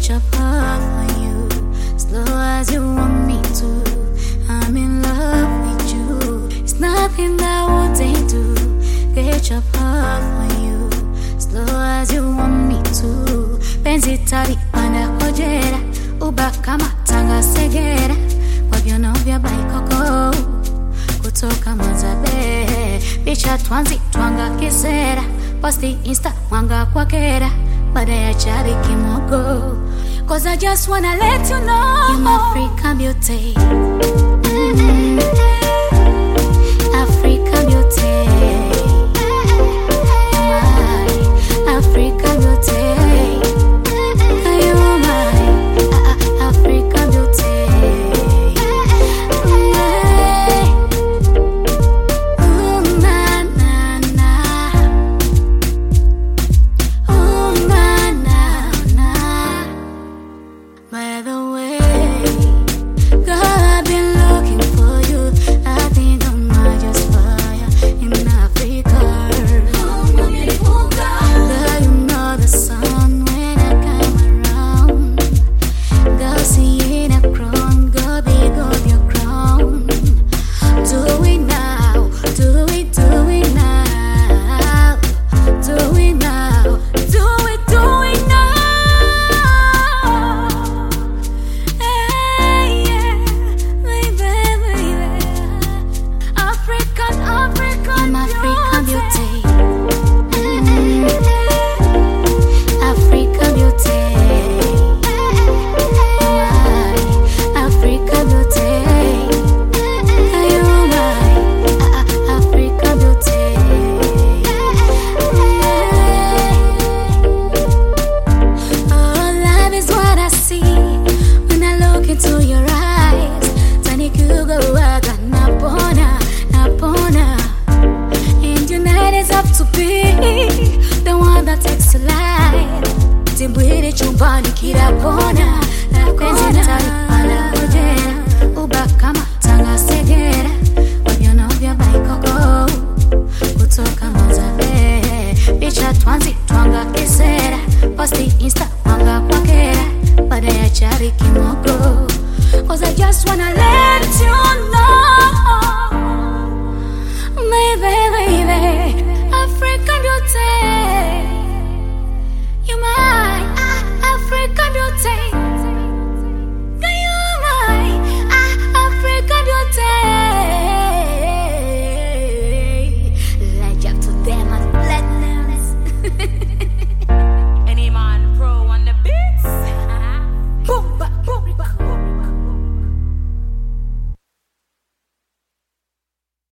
catch up on you, slow as you want me to. I'm in love with you. It's nothing that wouldn't do. Catch up on you, slow as you want me to. Penzi tari panda kojera, uba kama tanga segera. Kwa vyono vya baikoko, kutoka Mazabe. Picha twanzi twanga kisera, posti insta mwanga kwa kera. Baada ya chari kimogo, cause I just wanna let you know you're my African beauty. African beauty. You're my African beauty. You're my African beauty. Ooh, na na na. Ooh, na na na. By the way, girl, I've been looking for you. I think I might just fire in Africa. Oh, my beautiful girl. Girl, you know the sun when I come around. Girl, seeing a crown, go big on your crown. Do it now, do it now. Do it now, do it now. Hey, yeah, baby. African African beauty. African beauty. African beauty. You're my African beauty. Oh, love is what I see when I look into your eyes. Tani kugo waga napona. And your night is up to be the one that takes a life. Timbwiri chumbani kila kona. Penzi nitalipa kujera, uba kama tanga segera. Wavyono vya baikoko, kutoka Mazabe. Picha twanzi twanga kisera, posti insta mwanga kwa kera. Baada ya chari kimogo, cause I just wanna let you